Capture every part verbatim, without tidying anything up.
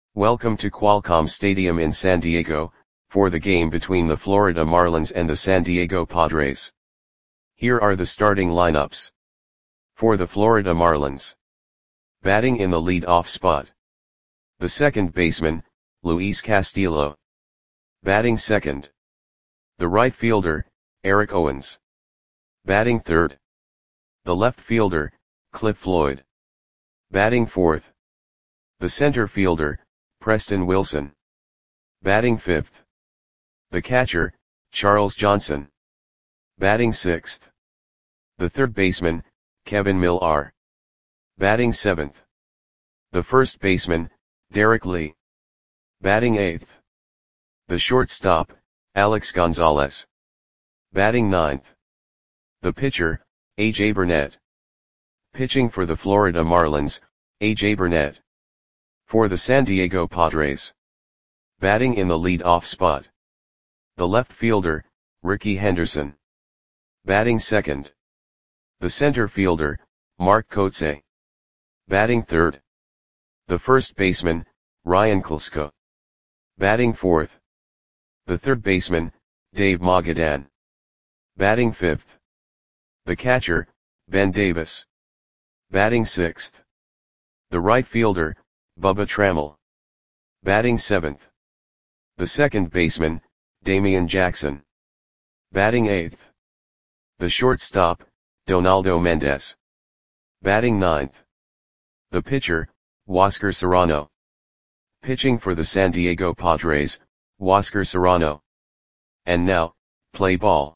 Welcome to Qualcomm Stadium in San Diego, for the game between the Florida Marlins and the San Diego Padres. Here are the starting lineups. For the Florida Marlins. Batting in the lead-off spot. The second baseman, Luis Castillo. Batting second. The right fielder, Eric Owens. Batting third. The left fielder, Cliff Floyd. Batting fourth. The center fielder, Preston Wilson. Batting fifth. The catcher, Charles Johnson. Batting sixth. The third baseman, Kevin Millar. Batting seventh. The first baseman, Derek Lee. Batting eighth. The shortstop, Alex Gonzalez. Batting ninth. The pitcher, A J Burnett. Pitching for the Florida Marlins, A J Burnett. For the San Diego Padres. Batting in the lead-off spot. The left fielder, Rickey Henderson. Batting second. The center fielder, Mark Kotsay. Batting third. The first baseman, Ryan Klesko. Batting fourth. The third baseman, Dave Magadan. Batting fifth. The catcher, Ben Davis. Batting sixth. The right fielder, Bubba Trammell. Batting seventh. The second baseman, Damian Jackson. Batting eighth. The shortstop, Donaldo Mendez. Batting ninth. The pitcher, Huáscar Serrano. Pitching for the San Diego Padres, Huáscar Serrano. And now, play ball.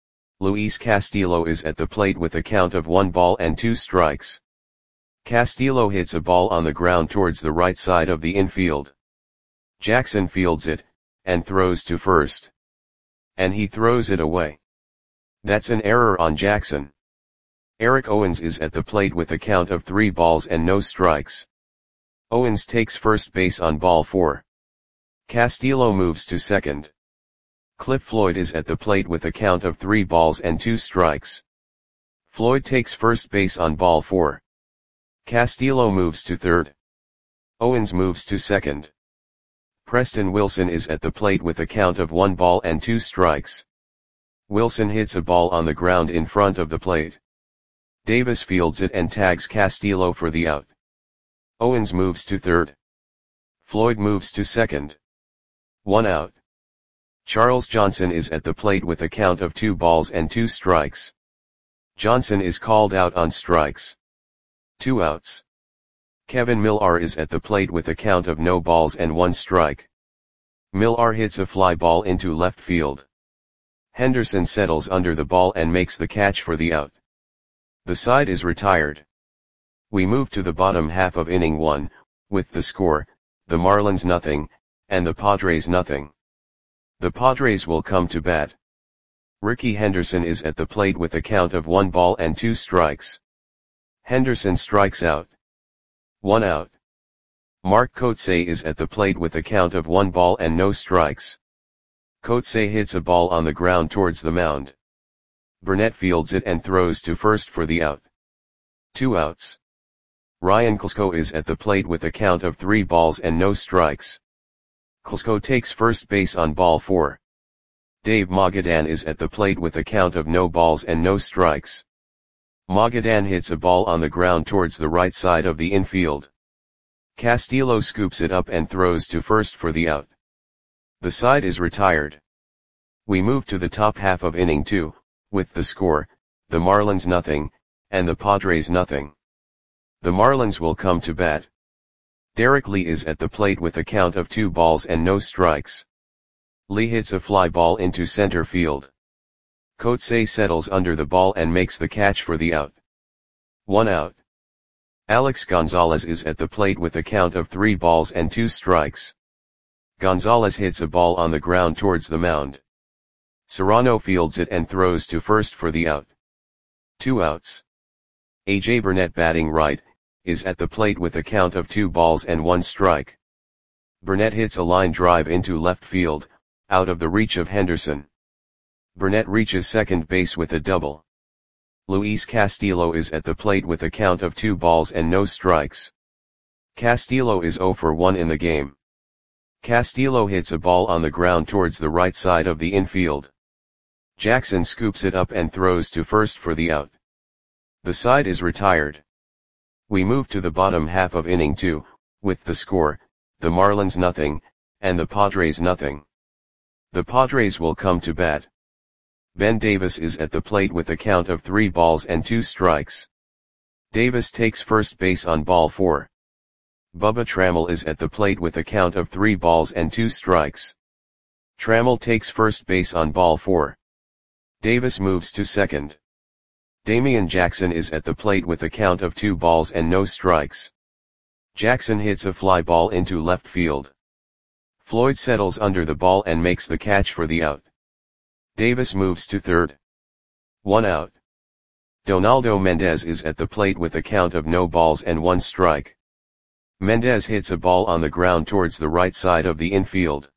Luis Castillo is at the plate with a count of one ball and two strikes. Castillo hits a ball on the ground towards the right side of the infield. Jackson fields it, and throws to first. And he throws it away. That's an error on Jackson. Eric Owens is at the plate with a count of three balls and no strikes. Owens takes first base on ball four. Castillo moves to second. Cliff Floyd is at the plate with a count of three balls and two strikes. Floyd takes first base on ball four. Castillo moves to third. Owens moves to second. Preston Wilson is at the plate with a count of one ball and two strikes. Wilson hits a ball on the ground in front of the plate. Davis fields it and tags Castillo for the out. Owens moves to third. Floyd moves to second. One out. Charles Johnson is at the plate with a count of two balls and two strikes. Johnson is called out on strikes. Two outs. Kevin Millar is at the plate with a count of no balls and one strike. Millar hits a fly ball into left field. Henderson settles under the ball and makes the catch for the out. The side is retired. We move to the bottom half of inning one, with the score, the Marlins nothing, and the Padres nothing. The Padres will come to bat. Rickey Henderson is at the plate with a count of one ball and two strikes. Henderson strikes out. One out. Mark Kotsay is at the plate with a count of one ball and no strikes. Kotsay hits a ball on the ground towards the mound. Burnett fields it and throws to first for the out. Two outs. Ryan Klesko is at the plate with a count of three balls and no strikes. Klesko takes first base on ball four. Dave Magadan is at the plate with a count of no balls and no strikes. Magadan hits a ball on the ground towards the right side of the infield. Castillo scoops it up and throws to first for the out. The side is retired. We move to the top half of inning two, with the score, the Marlins nothing, and the Padres nothing. The Marlins will come to bat. Derek Lee is at the plate with a count of two balls and no strikes. Lee hits a fly ball into center field. Kotsay settles under the ball and makes the catch for the out. One out. Alex Gonzalez is at the plate with a count of three balls and two strikes. Gonzalez hits a ball on the ground towards the mound. Serrano fields it and throws to first for the out. Two outs. A J Burnett batting right, is at the plate with a count of two balls and one strike. Burnett hits a line drive into left field, out of the reach of Henderson. Burnett reaches second base with a double. Luis Castillo is at the plate with a count of two balls and no strikes. Castillo is zero for one in the game. Castillo hits a ball on the ground towards the right side of the infield. Jackson scoops it up and throws to first for the out. The side is retired. We move to the bottom half of inning two, with the score, the Marlins nothing, and the Padres nothing. The Padres will come to bat. Ben Davis is at the plate with a count of three balls and two strikes. Davis takes first base on ball four. Bubba Trammell is at the plate with a count of three balls and two strikes. Trammell takes first base on ball four. Davis moves to second. Damian Jackson is at the plate with a count of two balls and no strikes. Jackson hits a fly ball into left field. Floyd settles under the ball and makes the catch for the out. Davis moves to third. One out. Donaldo Mendez is at the plate with a count of no balls and one strike. Mendez hits a ball on the ground towards the right side of the infield.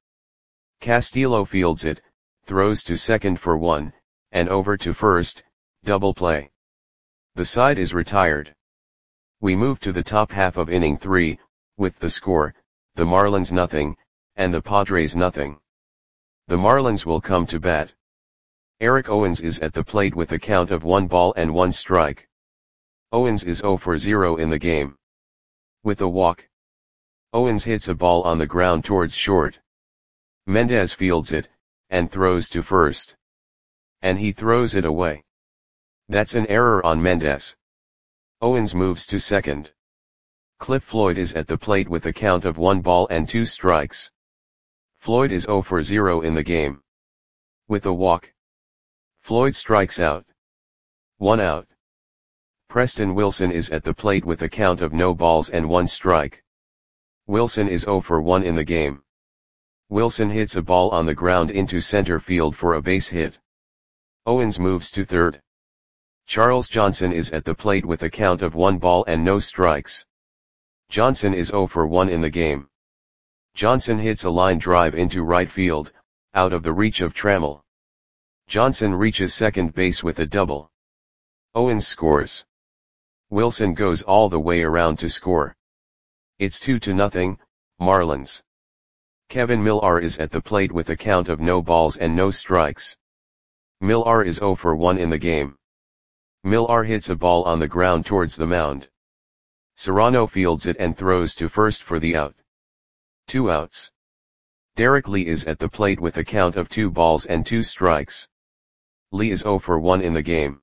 Castillo fields it, throws to second for one, and over to first, double play. The side is retired. We move to the top half of inning three, with the score, the Marlins nothing, and the Padres nothing. The Marlins will come to bat. Eric Owens is at the plate with a count of one ball and one strike. Owens is zero for zero in the game. With a walk. Owens hits a ball on the ground towards short. Mendez fields it, and throws to first. And he throws it away. That's an error on Mendez. Owens moves to second. Cliff Floyd is at the plate with a count of one ball and two strikes. Floyd is zero for zero in the game. With a walk. Floyd strikes out. One out. Preston Wilson is at the plate with a count of no balls and one strike. Wilson is zero for one in the game. Wilson hits a ball on the ground into center field for a base hit. Owens moves to third. Charles Johnson is at the plate with a count of one ball and no strikes. Johnson is zero for one in the game. Johnson hits a line drive into right field, out of the reach of Trammell. Johnson reaches second base with a double. Owens scores. Wilson goes all the way around to score. It's two to nothing, Marlins. Kevin Millar is at the plate with a count of no balls and no strikes. Millar is zero for one in the game. Millar hits a ball on the ground towards the mound. Serrano fields it and throws to first for the out. Two outs. Derek Lee is at the plate with a count of two balls and two strikes. Lee is zero for one in the game.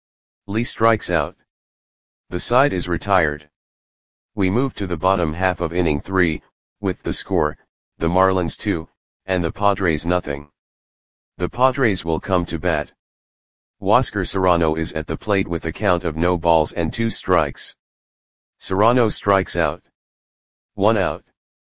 Lee strikes out. The side is retired. We move to the bottom half of inning three, with the score, the Marlins two, and the Padres nothing. The Padres will come to bat. Huáscar Serrano is at the plate with a count of no balls and two strikes. Serrano strikes out. One out.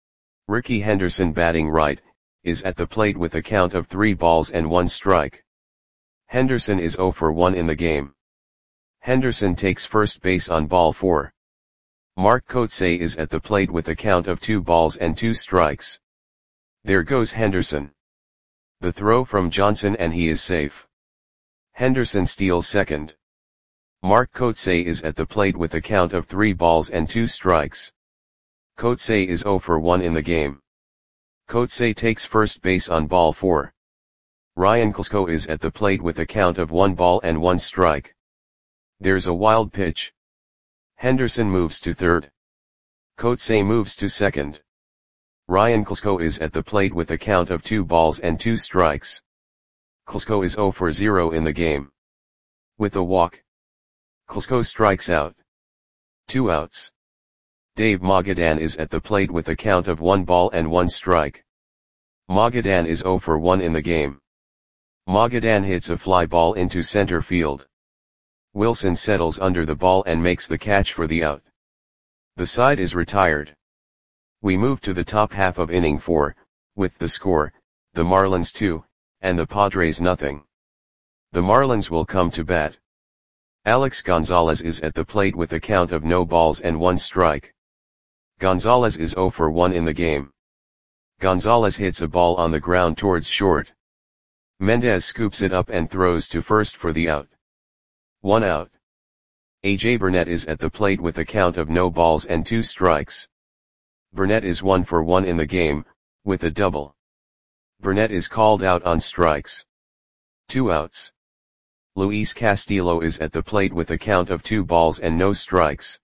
Ricky Henderson, batting right, is at the plate with a count of three balls and one strike. Henderson is zero for one in the game. Henderson takes first base on ball four. Mark Kotsay is at the plate with a count of two balls and two strikes. There goes Henderson. The throw from Johnson and he is safe. Henderson steals second. Mark Kotsay is at the plate with a count of three balls and two strikes. Kotsay is zero for one in the game. Kotsay takes first base on ball four. Ryan Klesko is at the plate with a count of one ball and one strike. There's a wild pitch. Henderson moves to third. Kotsay moves to second. Ryan Klesko is at the plate with a count of two balls and two strikes. Klesko is zero for zero in the game. With a walk. Klesko strikes out. Two outs. Dave Magadan is at the plate with a count of one ball and one strike. Magadan is zero for one in the game. Magadan hits a fly ball into center field. Wilson settles under the ball and makes the catch for the out. The side is retired. We move to the top half of inning four, with the score, the Marlins two, and the Padres nothing. The Marlins will come to bat. Alex Gonzalez is at the plate with a count of no balls and one strike. Gonzalez is zero for one in the game. Gonzalez hits a ball on the ground towards short. Mendez scoops it up and throws to first for the out. One out. A J Burnett is at the plate with a count of no balls and two strikes. Burnett is one for one in the game, with a double. Burnett is called out on strikes. Two outs. Luis Castillo is at the plate with a count of two balls and no strikes.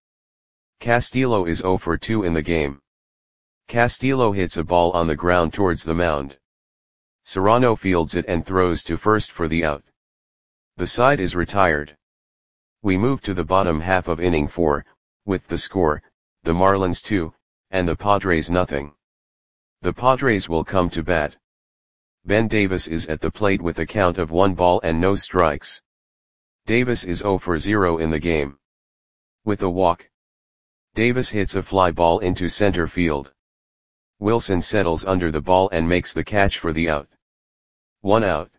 Castillo is oh for two in the game. Castillo hits a ball on the ground towards the mound. Serrano fields it and throws to first for the out. The side is retired. We move to the bottom half of inning four, with the score, the Marlins two, and the Padres nothing. The Padres will come to bat. Ben Davis is at the plate with a count of one ball and no strikes. Davis is oh for zero in the game. With a walk. Davis hits a fly ball into center field. Wilson settles under the ball and makes the catch for the out. One out.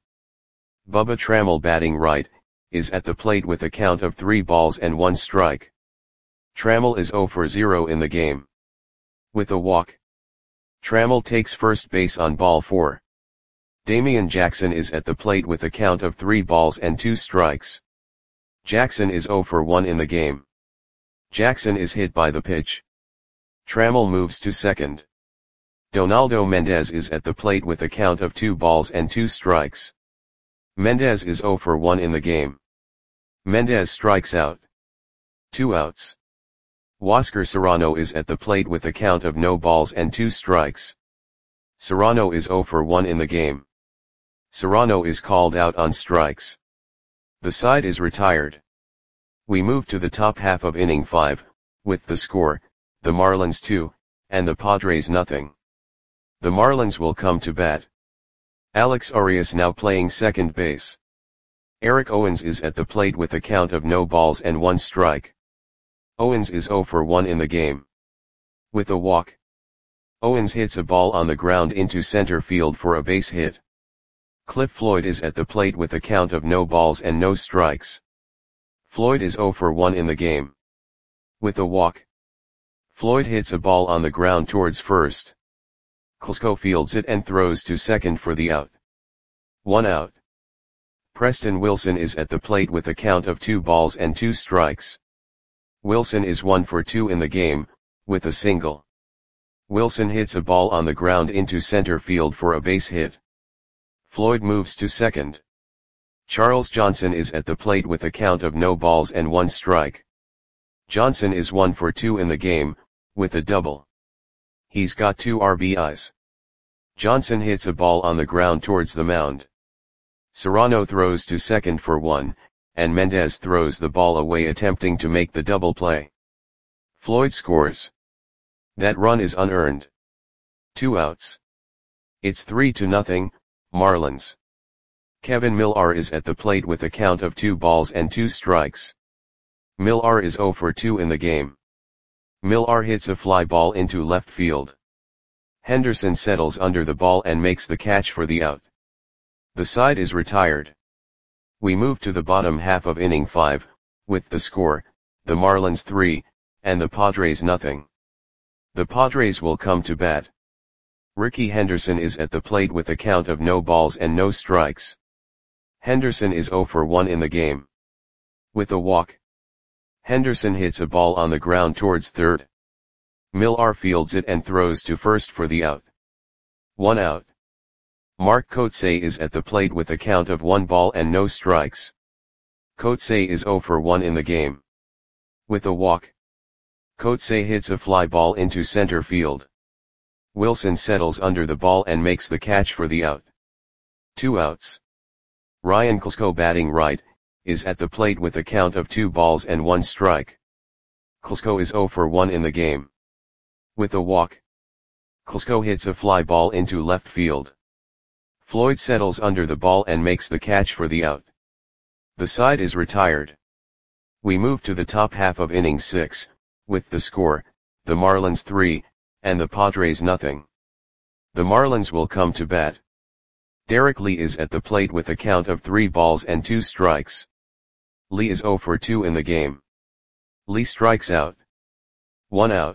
Bubba Trammell, batting right, is at the plate with a count of three balls and one strike. Trammell is oh for zero in the game. With a walk. Trammell takes first base on ball four. Damian Jackson is at the plate with a count of three balls and two strikes. Jackson is oh for one in the game. Jackson is hit by the pitch. Trammell moves to second. Donaldo Mendez is at the plate with a count of two balls and two strikes. Mendez is oh for one in the game. Mendez strikes out. Two outs. Huáscar Serrano is at the plate with a count of no balls and two strikes. Serrano is oh for one in the game. Serrano is called out on strikes. The side is retired. We move to the top half of inning five, with the score, the Marlins two, and the Padres nothing. The Marlins will come to bat. Alex Arias now playing second base. Eric Owens is at the plate with a count of no balls and one strike. Owens is oh for one in the game. With a walk. Owens hits a ball on the ground into center field for a base hit. Cliff Floyd is at the plate with a count of no balls and no strikes. Floyd is oh for one in the game. With a walk. Floyd hits a ball on the ground towards first. Klesko fields it and throws to second for the out. One out. Preston Wilson is at the plate with a count of two balls and two strikes. Wilson is one for two in the game, with a single. Wilson hits a ball on the ground into center field for a base hit. Floyd moves to second. Charles Johnson is at the plate with a count of no balls and one strike. Johnson is one for two in the game, with a double. He's got two R B Is. Johnson hits a ball on the ground towards the mound. Serrano throws to second for one, and Mendez throws the ball away attempting to make the double play. Floyd scores. That run is unearned. Two outs. It's three to nothing, Marlins. Kevin Millar is at the plate with a count of two balls and two strikes. Millar is oh for two in the game. Millar hits a fly ball into left field. Henderson settles under the ball and makes the catch for the out. The side is retired. We move to the bottom half of inning five, with the score, the Marlins three, and the Padres nothing. The Padres will come to bat. Ricky Henderson is at the plate with a count of no balls and no strikes. Henderson is oh for one in the game. With a walk. Henderson hits a ball on the ground towards third. Millar fields it and throws to first for the out. One out. Mark Kotsay is at the plate with a count of one ball and no strikes. Kotsay is oh for one in the game. With a walk. Kotsay hits a fly ball into center field. Wilson settles under the ball and makes the catch for the out. Two outs. Ryan Klesko, batting right, is at the plate with a count of two balls and one strike. Klesko is oh for one in the game. With a walk. Klesko hits a fly ball into left field. Floyd settles under the ball and makes the catch for the out. The side is retired. We move to the top half of inning six, with the score, the Marlins three, and the Padres nothing. The Marlins will come to bat. Derek Lee is at the plate with a count of three balls and two strikes. Lee is oh for two in the game. Lee strikes out. One out.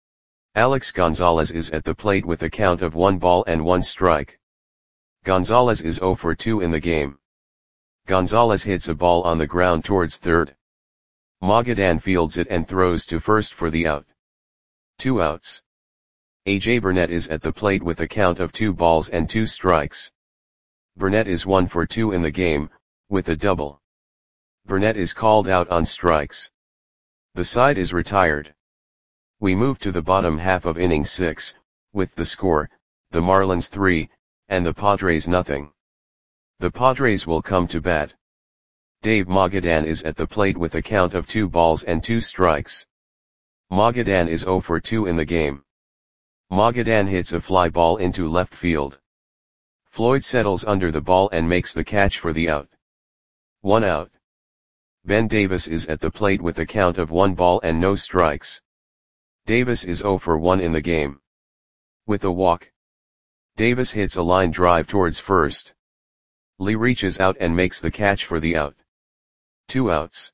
Alex Gonzalez is at the plate with a count of one ball and one strike. Gonzalez is oh for two in the game. Gonzalez hits a ball on the ground towards third. Magadan fields it and throws to first for the out. Two outs. A J Burnett is at the plate with a count of two balls and two strikes. Burnett is one for two in the game, with a double. Burnett is called out on strikes. The side is retired. We move to the bottom half of inning six, with the score, the Marlins three, and the Padres nothing. The Padres will come to bat. Dave Magadan is at the plate with a count of two balls and two strikes. Magadan is zero for two in the game. Magadan hits a fly ball into left field. Floyd settles under the ball and makes the catch for the out. One out. Ben Davis is at the plate with a count of one ball and no strikes. Davis is zero for one in the game. With a walk. Davis hits a line drive towards first. Lee reaches out and makes the catch for the out. Two outs.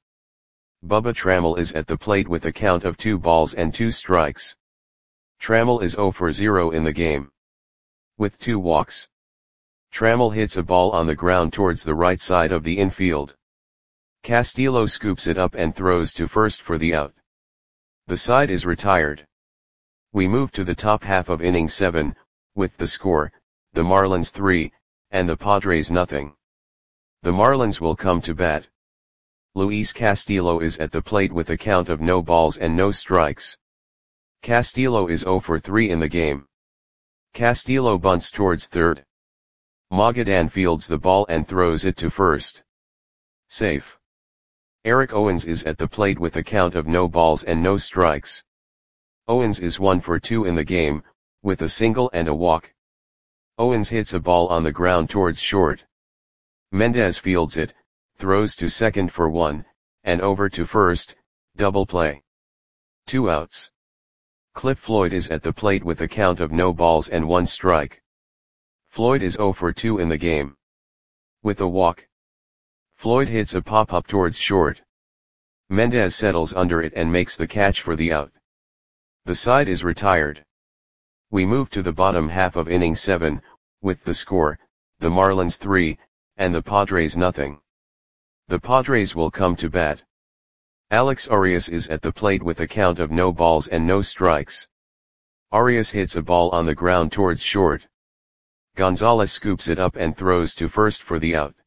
Bubba Trammell is at the plate with a count of two balls and two strikes. Trammell is zero for zero in the game. With two walks. Trammell hits a ball on the ground towards the right side of the infield. Castillo scoops it up and throws to first for the out. The side is retired. We move to the top half of inning seven, with the score, the Marlins three, and the Padres nothing. The Marlins will come to bat. Luis Castillo is at the plate with a count of no balls and no strikes. Castillo is zero for three in the game. Castillo bunts towards third. Magadan fields the ball and throws it to first. Safe. Eric Owens is at the plate with a count of no balls and no strikes. Owens is one for two in the game, with a single and a walk. Owens hits a ball on the ground towards short. Mendez fields it, throws to second for one, and over to first, double play. Two outs. Cliff Floyd is at the plate with a count of no balls and one strike. Floyd is zero for two in the game. With a walk. Floyd hits a pop-up towards short. Mendez settles under it and makes the catch for the out. The side is retired. We move to the bottom half of inning seven, with the score, the Marlins three, and the Padres nothing. The Padres will come to bat. Alex Arias is at the plate with a count of no balls and no strikes. Arias hits a ball on the ground towards short. Gonzalez scoops it up and throws to first for the out.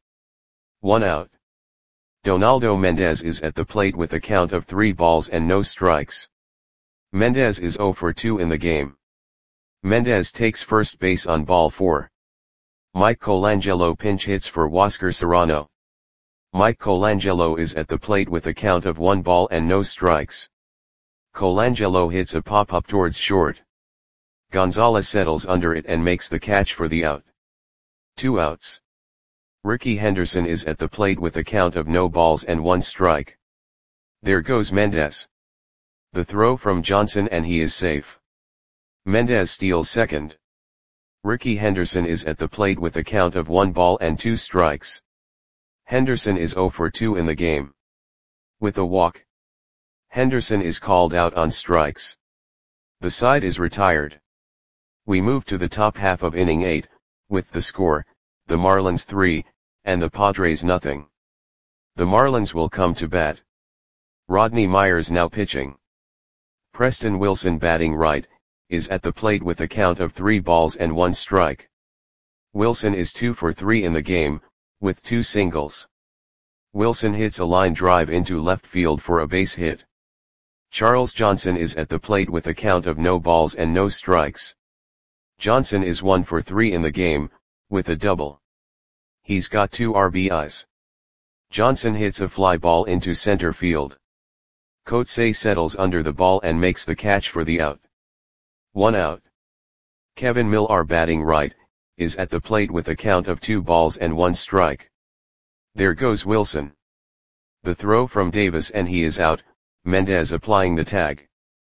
One out. Donaldo Mendez is at the plate with a count of three balls and no strikes. Mendez is zero for two in the game. Mendez takes first base on ball four. Mike Colangelo pinch hits for Huáscar Serrano. Mike Colangelo is at the plate with a count of one ball and no strikes. Colangelo hits a pop-up towards short. Gonzalez settles under it and makes the catch for the out. Two outs. Ricky Henderson is at the plate with a count of no balls and one strike. There goes Mendez. The throw from Johnson and he is safe. Mendez steals second. Ricky Henderson is at the plate with a count of one ball and two strikes. Henderson is zero for two in the game. With a walk. Henderson is called out on strikes. The side is retired. We move to the top half of inning eight, with the score, the Marlins three, and the Padres nothing. The Marlins will come to bat. Rodney Myers now pitching. Preston Wilson batting right, is at the plate with a count of three balls and one strike. Wilson is two for three in the game, with two singles. Wilson hits a line drive into left field for a base hit. Charles Johnson is at the plate with a count of no balls and no strikes. Johnson is one for three in the game, with a double. He's got two R B Is. Johnson hits a fly ball into center field. Coetzee settles under the ball and makes the catch for the out. One out. Kevin Millar batting right, is at the plate with a count of two balls and one strike. There goes Wilson. The throw from Davis and he is out, Mendez applying the tag.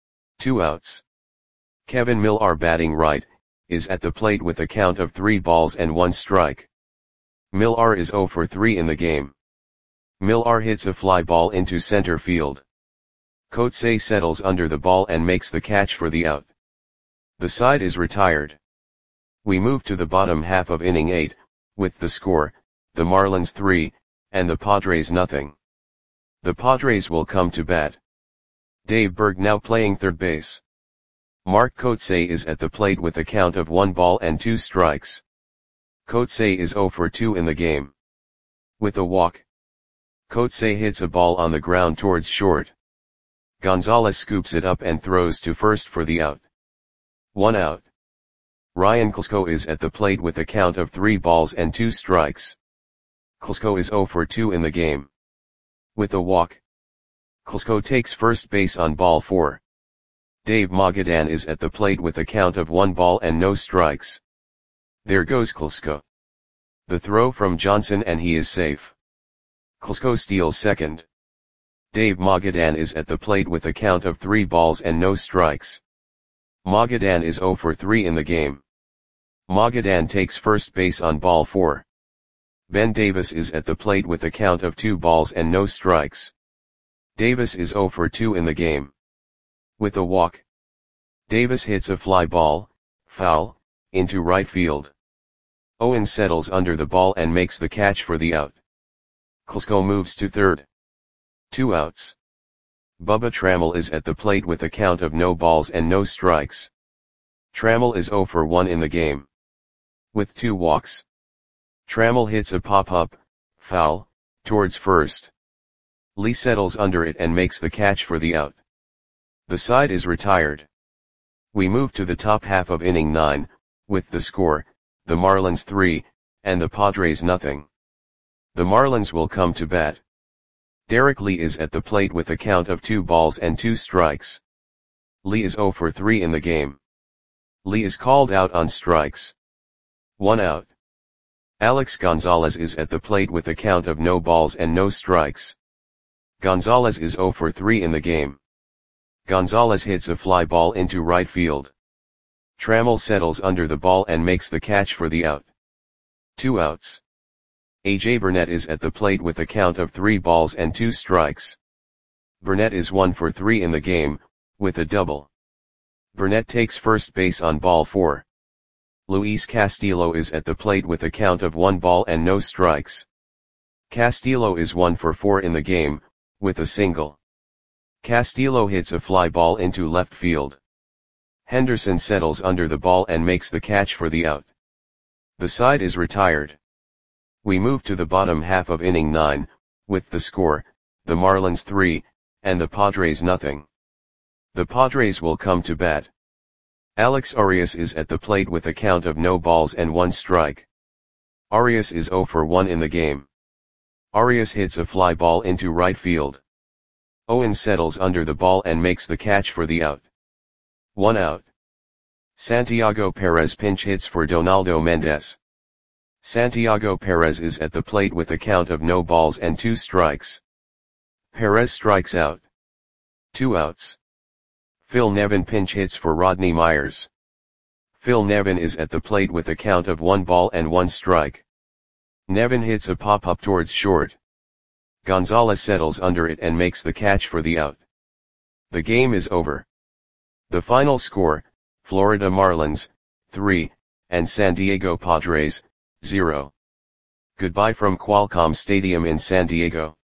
Two outs. Kevin Millar batting right, is at the plate with a count of three balls and one strike. Millar is zero for three in the game. Millar hits a fly ball into center field. Coetzee settles under the ball and makes the catch for the out. The side is retired. We move to the bottom half of inning eight, with the score, the Marlins three, and the Padres nothing. The Padres will come to bat. Dave Berg now playing third base. Mark Kotsay is at the plate with a count of one ball and two strikes. Kotsay is zero for two in the game. With a walk, Kotsay hits a ball on the ground towards short. Gonzalez scoops it up and throws to first for the out. One out. Ryan Klesko is at the plate with a count of three balls and two strikes. Klesko is zero for two in the game. With a walk, Klesko takes first base on ball four. Dave Magadan is at the plate with a count of one ball and no strikes. There goes Klesko. The throw from Johnson and he is safe. Klesko steals second. Dave Magadan is at the plate with a count of three balls and no strikes. Magadan is zero for three in the game. Magadan takes first base on ball four. Ben Davis is at the plate with a count of two balls and no strikes. Davis is zero for two in the game. With a walk, Davis hits a fly ball, foul, into right field. Owen settles under the ball and makes the catch for the out. Klesko moves to third. Two outs. Bubba Trammell is at the plate with a count of no balls and no strikes. Trammell is zero for one in the game. With two walks, Trammell hits a pop-up, foul, towards first. Lee settles under it and makes the catch for the out. The side is retired. We move to the top half of inning nine, with the score, the Marlins three, and the Padres nothing. The Marlins will come to bat. Derek Lee is at the plate with a count of two balls and two strikes. Lee is zero for three in the game. Lee is called out on strikes. One out. Alex Gonzalez is at the plate with a count of no balls and no strikes. Gonzalez is zero for three in the game. Gonzalez hits a fly ball into right field. Trammell settles under the ball and makes the catch for the out. Two outs. A J Burnett is at the plate with a count of three balls and two strikes. Burnett is one for three in the game, with a double. Burnett takes first base on ball four. Luis Castillo is at the plate with a count of one ball and no strikes. Castillo is one for four in the game, with a single. Castillo hits a fly ball into left field. Henderson settles under the ball and makes the catch for the out. The side is retired. We move to the bottom half of inning nine, with the score, the Marlins three, and the Padres nothing. The Padres will come to bat. Alex Arias is at the plate with a count of no balls and one strike. Arias is zero for one in the game. Arias hits a fly ball into right field. Owen settles under the ball and makes the catch for the out. One out. Santiago Perez pinch hits for Donaldo Mendez. Santiago Perez is at the plate with a count of no balls and two strikes. Perez strikes out. Two outs. Phil Nevin pinch hits for Rodney Myers. Phil Nevin is at the plate with a count of one ball and one strike. Nevin hits a pop-up towards short. Gonzalez settles under it and makes the catch for the out. The game is over. The final score, Florida Marlins, three, and San Diego Padres, zero. Goodbye from Qualcomm Stadium in San Diego.